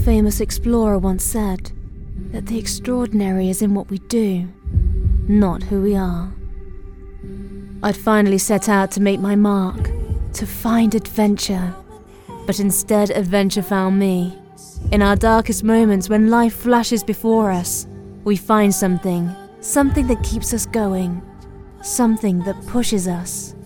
famous explorer once said that the extraordinary is in what we do, not who we are. I'd finally set out to make my mark, to find adventure, but instead adventure found me. In our darkest moments, when life flashes before us, we find something that keeps us going, something that pushes us.